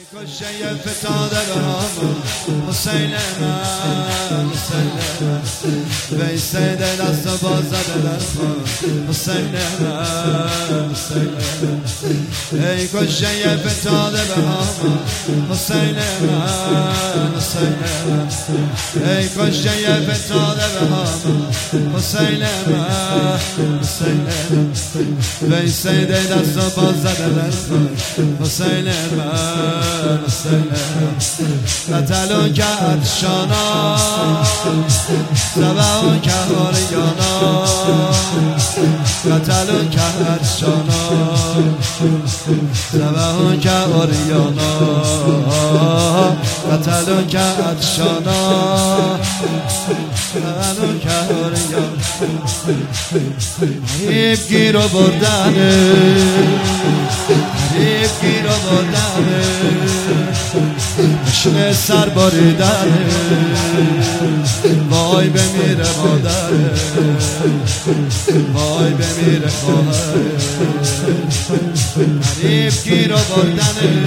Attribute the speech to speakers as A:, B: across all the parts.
A: کشته فتاده به همون حسین من ویسه دست و باز زده در خون حسین من ای کشته فتاده به همون حسین من ای کشته فتاده به همون حسین من ویسه دست و باز زده در خون حسین من قتلون کرد شانا زبون کرد آریانا قتلون کرد شانا زبون کرد آریانا قتلون کرد شانا زبون کرد آریانا حریب گیر و بردنه حریب گیر و بردنه اشن سر باریدنه وای بمیره مادره وای بمیره خواهره حریب گیر و بردنه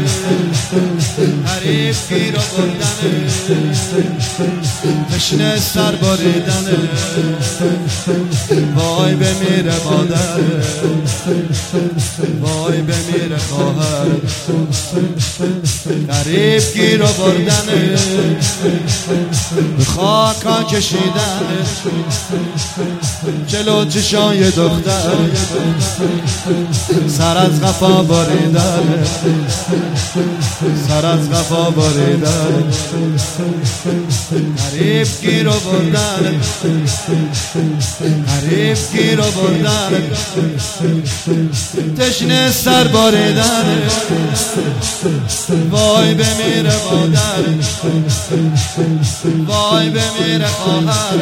A: حریب گیر و بردنه اشن سر باریدنه وای بمیره مادره وای بمیره خواهره غریب گیر و بردنه به خاکا کشیدنه جلو چشای دختر سر از قفا باریدنه سر از قفا باریدنه غریب گیر و بردنه غریب گیر و بردنه تشنه سر باریدنه وای بمیره مادر وای بمیره خواهر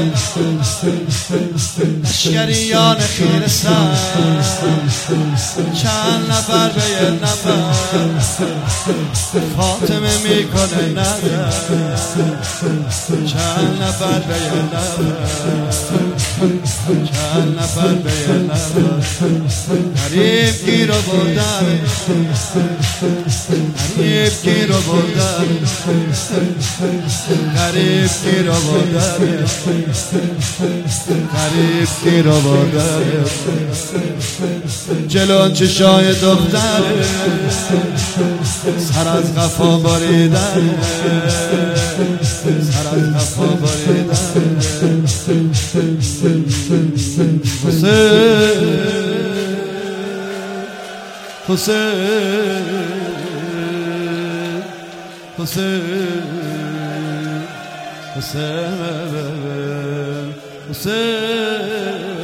A: لشکریان خیره سر چند نفر به یه نفر فاطمه میکنه نظر چند نفر به یه نفر چند نفر به یه نفر غریب گیر و بردن غریب گیر و بردن غریب گیر و بردن غریب گیر و بردن جلو چشای دختر سر از قفا باریدن سر از قفا باریدن حسین حسین حسین حسین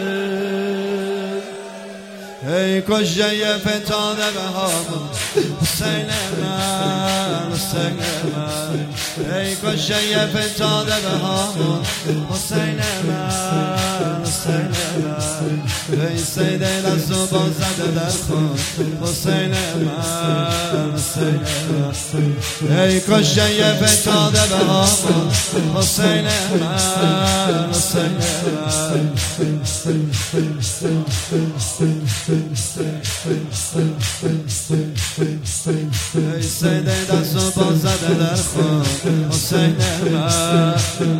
A: ای کشته فتاده به همون حسین من حسین من ای کشته فتاده به همون حسین من حسین من ای سید دست و باز زده در خون حسین من حسین من ای کشته فتاده به همون حسین من حسین من ای سید دست و باز زده در خون حسین من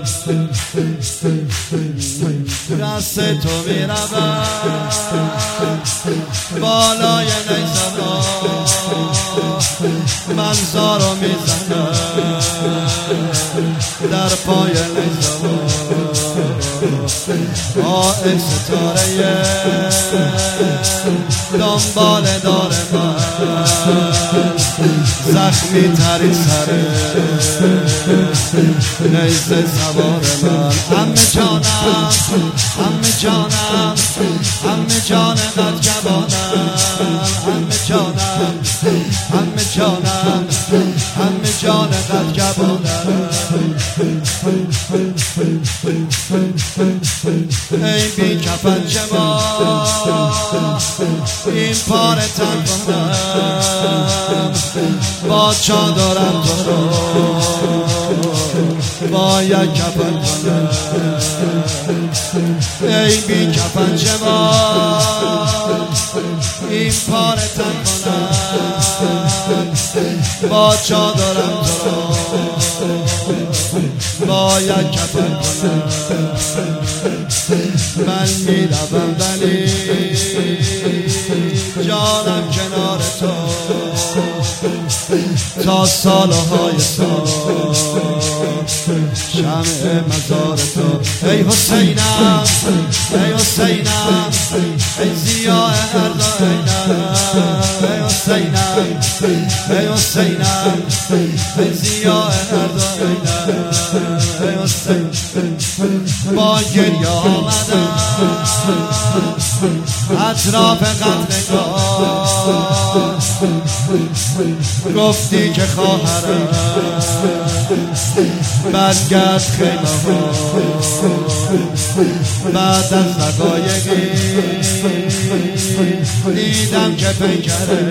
A: دست تو میروم بالای نیزم من زارو میزنم در پای نیزم ای ستاره دنبال دار من زخمی تری سره نیزه سوار من همه جانم همه جانم همه جان قد جوانم همه جانم همه جانم همه جان قد جوانم ای بی کفن جما این پاره تن کنم با چادرم تو رو با یک کفن کنم ای بی کفن جوان این پاره تن کنم با چادرم تو را باید کفن کنم. من میروم ولی جانم کنار تو تا سالهای سال، شمع مزار تو. ای حسینم ای حسینم ای ضیاء اردوینم، ای حسینم ای حسینم ای ضیاء اردوینم، ای حسین. با گریه آمدم اطراف قتلگاه، گفتی که خواهرم برگرد خیمه ها. بعد از دقایقی دیدم که پیکره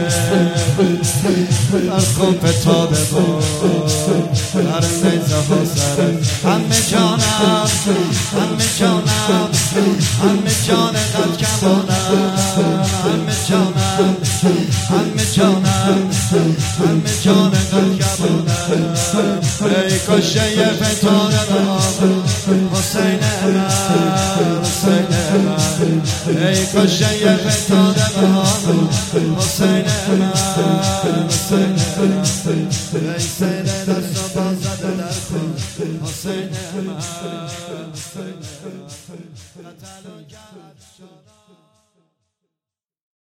A: در خون فتاده بود در نیزه ها سرم. همه جانم همه جانم همه جان قد کمانم، همه جانم همه جانم همه جان قد کمانم. ای کشته فتاده من حسین من، حسین من. ای کشته فتاده من حسین من، حسین من. ای سیل دست و پا زده در خون حسین من، حسین من. قتل و کرد شد